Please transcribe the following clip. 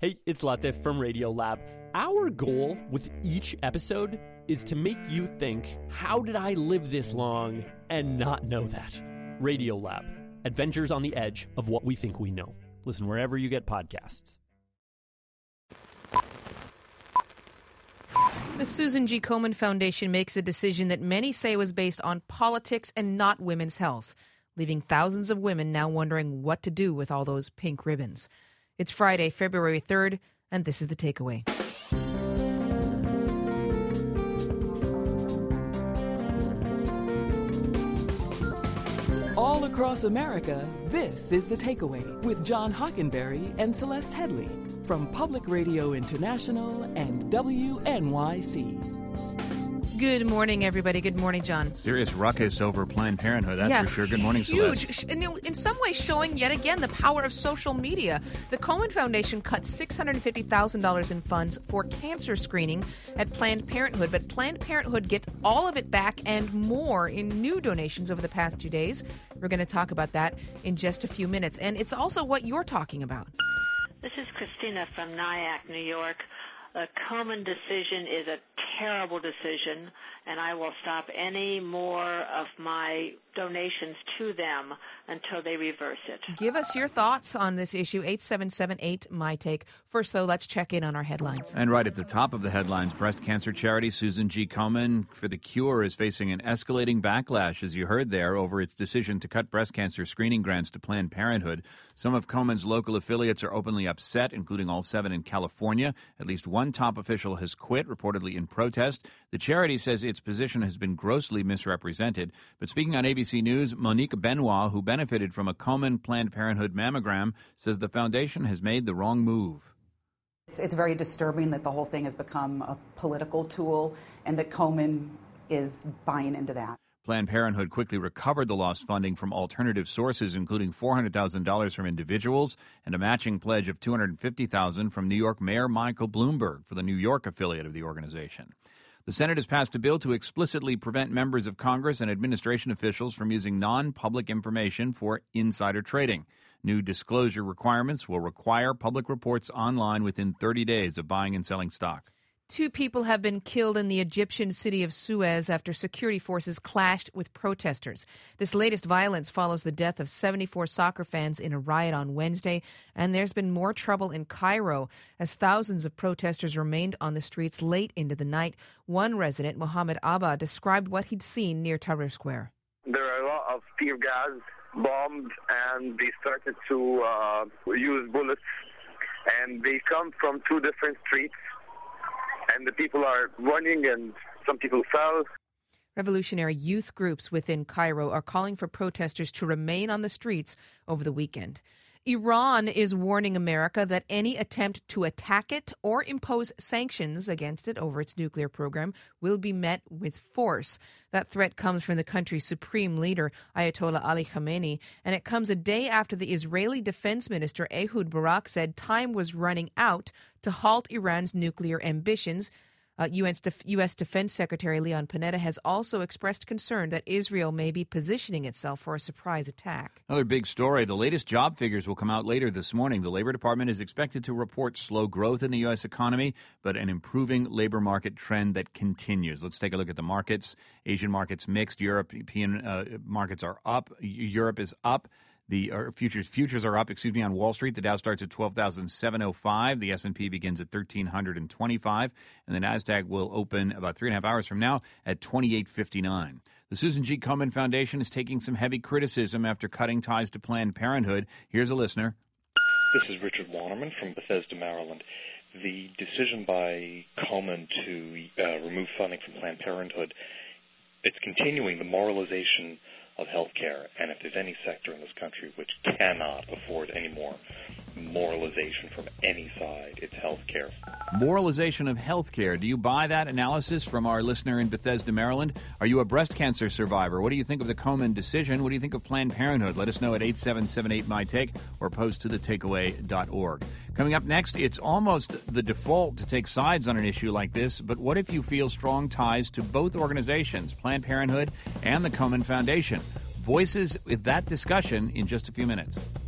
Hey, it's Latif from Radiolab. Our goal with each episode is to make you think, how did I live this long and not know that? Radiolab, adventures on the edge of what we think we know. Listen wherever you get podcasts. The Susan G. Komen Foundation makes a decision that many say was based on politics and not women's health, leaving thousands of women now wondering what to do with all those pink ribbons. It's Friday, February 3rd, and this is The Takeaway. All across America, this is The Takeaway with John Hockenberry and Celeste Headley from Public Radio International and WNYC. Good morning, everybody. Good morning, John. Serious ruckus over Planned Parenthood, that's for sure. Good morning, Celeste. Huge. In some ways showing yet again the power of social media. The Komen Foundation cut $650,000 in funds for cancer screening at Planned Parenthood, but Planned Parenthood gets all of it back and more in new donations over the past 2 days. We're going to talk about that in just a few minutes. And it's also what you're talking about. This is Christina from Nyack, New York. The Komen decision is a terrible decision, and I will stop any more of my donations to them until they reverse it. Give us your thoughts on this issue, 877-8-MY-TAKE. First, though, let's check in on our headlines. And right at the top of the headlines, breast cancer charity Susan G. Komen for the Cure is facing an escalating backlash, as you heard there, over its decision to cut breast cancer screening grants to Planned Parenthood. Some of Komen's local affiliates are openly upset, including all 7 in California. At least one top official has quit, reportedly in protest. The charity says its position has been grossly misrepresented. But speaking on ABC News, Monique Benoit, who benefited from a Komen Planned Parenthood mammogram, says the foundation has made the wrong move. It's very disturbing that the whole thing has become a political tool and that Komen is buying into that. Planned Parenthood quickly recovered the lost funding from alternative sources, including $400,000 from individuals and a matching pledge of $250,000 from New York Mayor Michael Bloomberg for the New York affiliate of the organization. The Senate has passed a bill to explicitly prevent members of Congress and administration officials from using non-public information for insider trading. New disclosure requirements will require public reports online within 30 days of buying and selling stock. 2 people have been killed in the Egyptian city of Suez after security forces clashed with protesters. This latest violence follows the death of 74 soccer fans in a riot on Wednesday, and there's been more trouble in Cairo as thousands of protesters remained on the streets late into the night. One resident, Mohammed Abba, described what he'd seen near Tahrir Square. There are a lot of tear gas, bombs, and they started to use bullets, and they come from 2 different streets. And the people are running and some people fell. Revolutionary youth groups within Cairo are calling for protesters to remain on the streets over the weekend. Iran is warning America that any attempt to attack it or impose sanctions against it over its nuclear program will be met with force. That threat comes from the country's supreme leader, Ayatollah Ali Khamenei, and it comes a day after the Israeli Defense Minister Ehud Barak said time was running out to halt Iran's nuclear ambitions. U.S. Defense Secretary Leon Panetta has also expressed concern that Israel may be positioning itself for a surprise attack. Another big story. The latest job figures will come out later this morning. The Labor Department is expected to report slow growth in the U.S. economy, but an improving labor market trend that continues. Let's take a look at the markets. Asian markets mixed. European markets are up. Europe is up. The futures are up, on Wall Street. The Dow starts at 12,705. The S&P begins at 1,325. And the NASDAQ will open about 3.5 hours from now at 2,859. The Susan G. Komen Foundation is taking some heavy criticism after cutting ties to Planned Parenthood. Here's a listener. This is Richard Wannerman from Bethesda, Maryland. The decision by Komen to remove funding from Planned Parenthood, it's continuing the moralization of healthcare, and if there's any sector in this country which cannot afford any more moralization from any side, it's healthcare. Moralization of healthcare. Do you buy that analysis from our listener in Bethesda, Maryland? Are you a breast cancer survivor? What do you think of the Komen decision? What do you think of Planned Parenthood? Let us know at 877-8-MY-TAKE or post to thetakeaway.org. Coming up next, it's almost the default to take sides on an issue like this, but what if you feel strong ties to both organizations, Planned Parenthood and the Komen Foundation? Voices with that discussion in just a few minutes.